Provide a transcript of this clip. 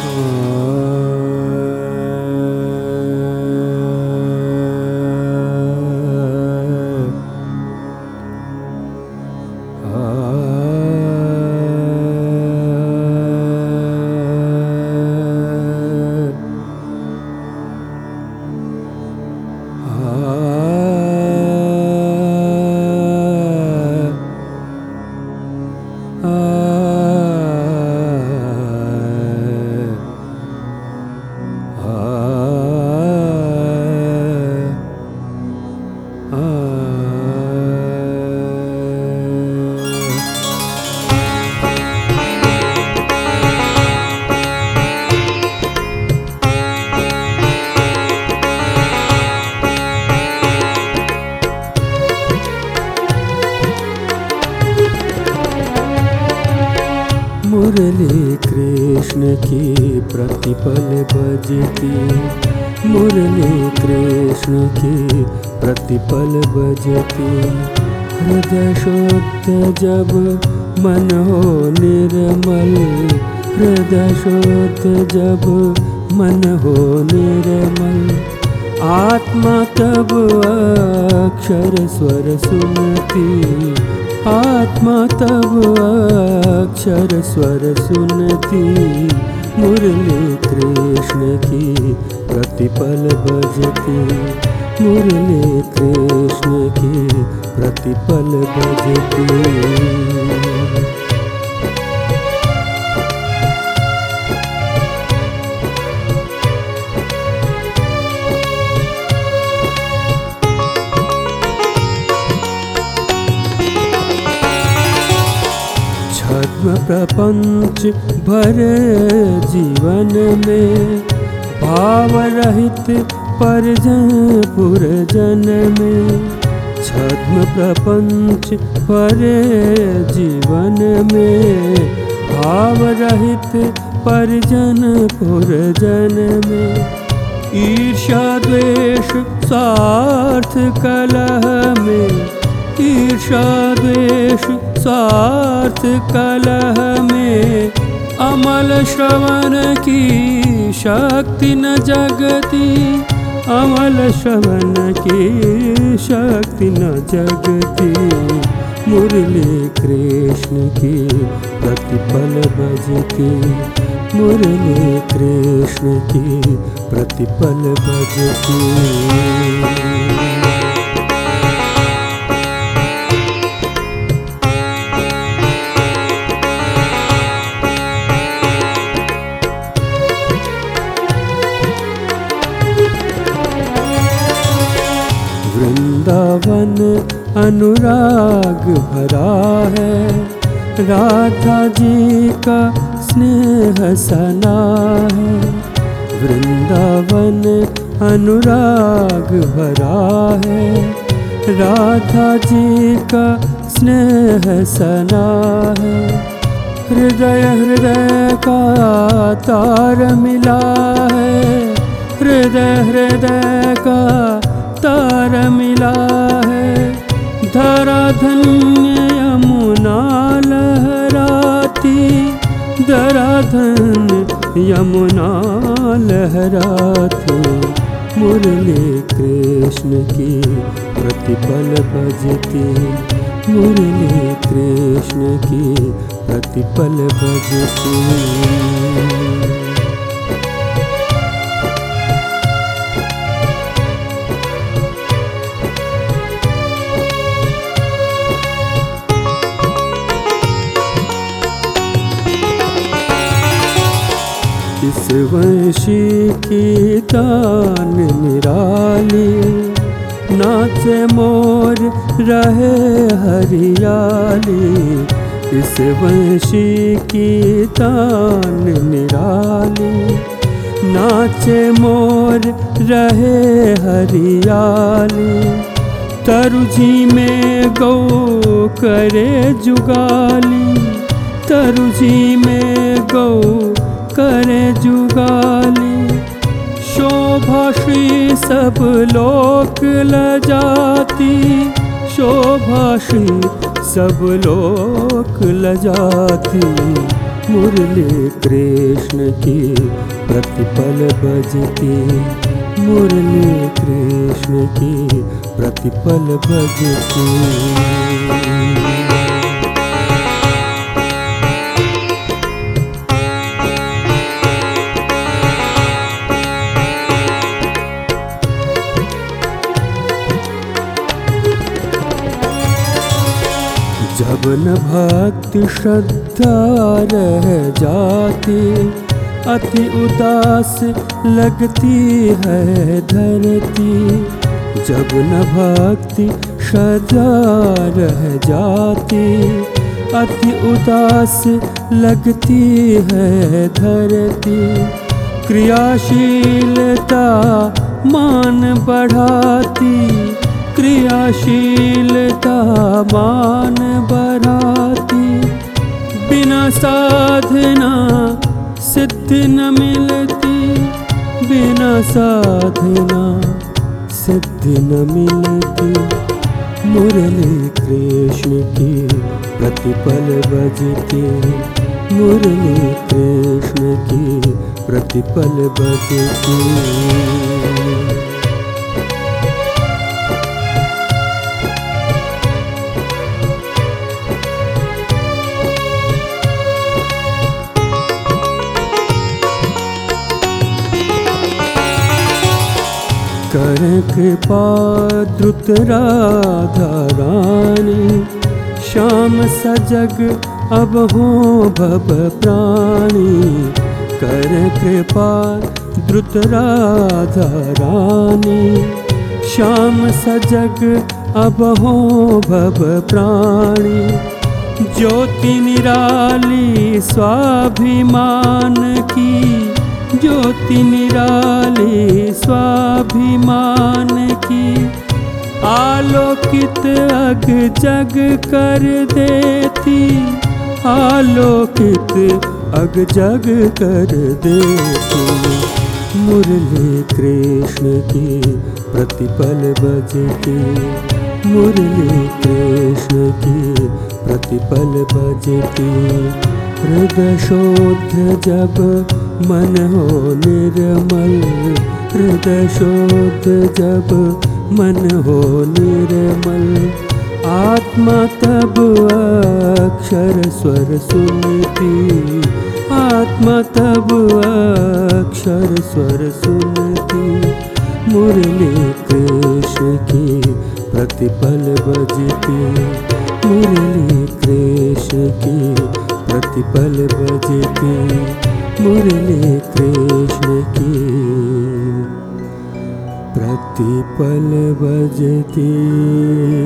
मुरली कृष्ण की प्रतिपल बजती, मुरली कृष्ण की प्रतिपल बजती। हृदय शुद्ध जब मन हो निर्मल, हृदय शुद्ध जब मन हो निर्मल। आत्मा तब अक्षर स्वर सुनती, आत्मा तब अक्षर स्वर सुनती। मुरली कृष्ण की प्रतिपल बजती, मुरली कृष्ण की प्रतिपल बजती। छद्म प्रपंच भरे जीवन में, भाव रहित परिजन पुरजन में। छद्म प्रपंच भरे जीवन में, भाव रहित परिजन पुरजन में। ईर्ष्या द्वेष स्वार्थ कलह में, ईर्ष्या द्वेष स्वार्थ कलह में। अमल श्रवण की शक्ति न जगती, अमल श्रवण की शक्ति न जगती। मुरली कृष्ण की प्रतिपल बजती, मुरली कृष्ण की प्रतिपल बजती। वृंदावन अनुराग भरा है, राधा जी का स्नेह सना है। वृंदावन अनुराग भरा है, राधा जी का स्नेह सना है। हृदय हृदय का तार मिला है, हृदय हृदय का तार मिला है। धरा धन्य यमुना लहराती, धरा धन्य यमुना लहराती। मुरली कृष्ण की प्रतिपल बजती, मुरली कृष्ण की प्रतिपल बजती। इस वंशी की तान निराली, नाचे मोर रहे हरियाली। इस वंशी की तान निराली, नाचे मोर रहे हरियाली। तरुझी में गौ करे जुगाली, तरुझी में गौ करे जुगाली। शोभा श्री सब लोक लजाती, शोभा श्री सब लोक लजाती। मुरली कृष्ण की प्रतिपल बजती, मुरली कृष्ण की प्रतिपल बजती। जब न भक्ति श्रद्धा रह जाती, अति उदास लगती है धरती। जब न भक्ति श्रद्धा रह जाती, अति उदास लगती है धरती। क्रियाशीलता मान बढ़ाती, क्रियाशीलता मान बढ़ाती। बिना साधना सिद्धि न मिलती, बिना साधना सिद्धि न मिलती। मुरली कृष्ण की प्रतिपल बजती, मुरली कृष्ण की प्रतिपल बजती। कर कृपा द्रुत राधा रानी, श्याम सजग अब हो भव प्राणी। कर कृपा द्रुत राधा रानी, श्याम सजग अब हो भव प्राणी। ज्योति निराली स्वाभिमान की, ज्योति निराली स्वाभिमान की। आलोकित अग जग कर देती, आलोकित अग जग कर देती। मुरली कृष्ण की प्रतिपल बजती, मुरली कृष्ण की प्रतिपल बजती। हृदय शोध जब मन हो निर्मल, हृदय शोध जब मन हो निर्मल। आत्मा तब अक्षर स्वर सुनती, आत्मा तब अक्षर स्वर सुनती। मुरली कृष्ण की प्रतिपल बजती, मुरली कृष्ण की प्रतिपल बजती। मुरली कृष्ण की प्रतिपल बजती।